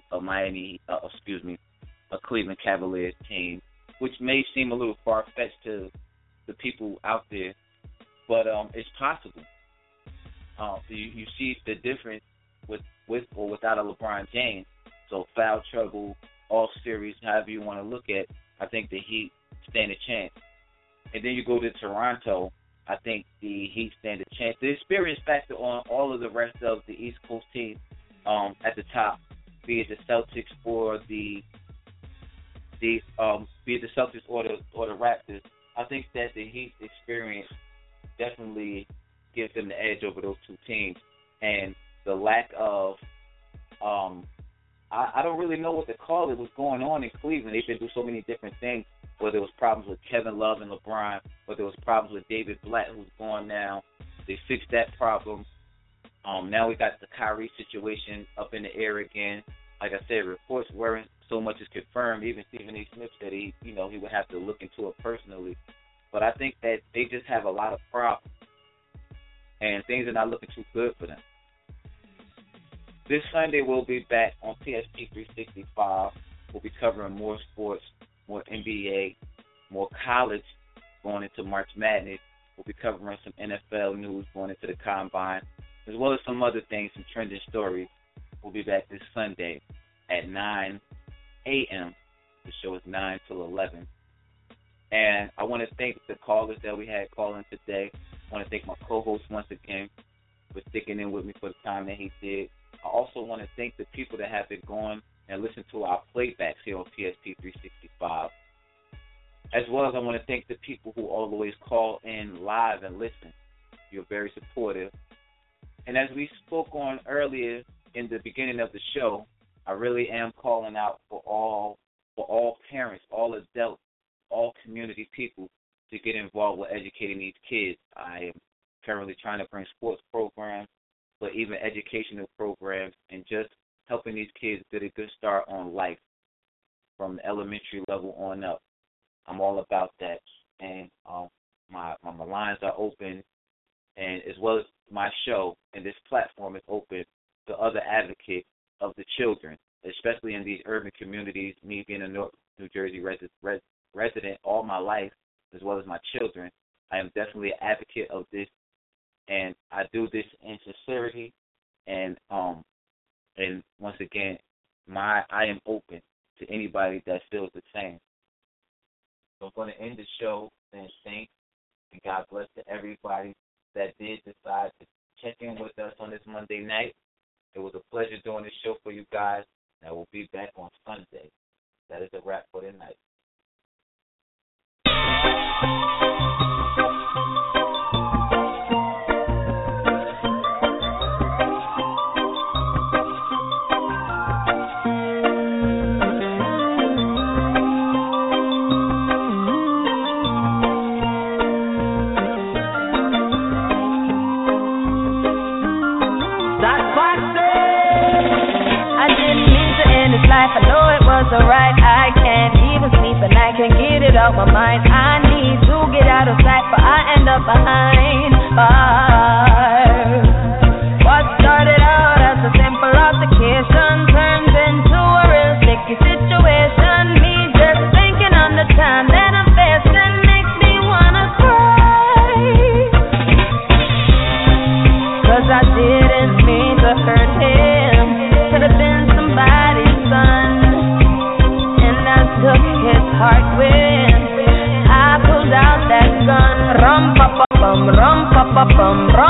a Cleveland Cavaliers team, which may seem a little far-fetched to the people out there, but it's possible. You see the difference with or without a LeBron James. So foul trouble, all series, however you want to look at, I think the Heat stand a chance. And then you go to Toronto, I think the Heat stand a chance. The experience factor on all of the rest of the East Coast teams at the top, be it the Celtics or the Celtics or the Raptors, I think that the Heat experience definitely gives them the edge over those two teams. And the lack of I don't really know what to call it, what's going on in Cleveland. They've been through so many different things, whether it was problems with Kevin Love and LeBron, whether it was problems with David Blatt, who's gone now. They fixed that problem. Now we got the Kyrie situation up in the air again. Like I said, reports weren't so much as confirmed. Even Stephen A. Smith said he would have to look into it personally. But I think that they just have a lot of problems, and things are not looking too good for them. This Sunday we'll be back on PSP 365. We'll be covering more sports, more NBA, more college going into March Madness. We'll be covering some NFL news going into the Combine, as well as some other things, some trending stories. We'll be back this Sunday at 9 a.m. The show is 9 till 11. And I want to thank the callers that we had calling today. I want to thank my co-host once again for sticking in with me for the time that he did. I also want to thank the people that have been going and listened to our playbacks here on PSP 365. As well as I want to thank the people who always call in live and listen. You're very supportive. And as we spoke on earlier in the beginning of the show, I really am calling out for all parents, all adults, all community people to get involved with educating these kids. I am currently trying to bring sports programs, but even educational programs, and just helping these kids get a good start on life from the elementary level on up. I'm all about that. And my lines are open, and as well as my show and this platform is open to other advocates of the children, especially in these urban communities. Me being a North New Jersey resident all my life, as well as my children, I am definitely an advocate of this, and I do this in sincerity. And once again, I am open to anybody that feels the same. So I'm going to end the show and thank and God bless to everybody that did decide to check in with us on this Monday night. It was a pleasure doing this show for you guys, and I will be back on Sunday. That is a wrap for the night. I know it wasn't right. I can't even sleep and I can't get it out my mind. I need to get out of sight, but I end up behind bars. What started out as a simple altercation turns into a real sticky situation. Me just thinking on the time that I'm facing makes me wanna cry. 'Cause I didn't mean to hurt him. Could have been somebody's son, and I took his heart when I pulled out that gun. Rum pa pa bum, rum pa pa bum, rum.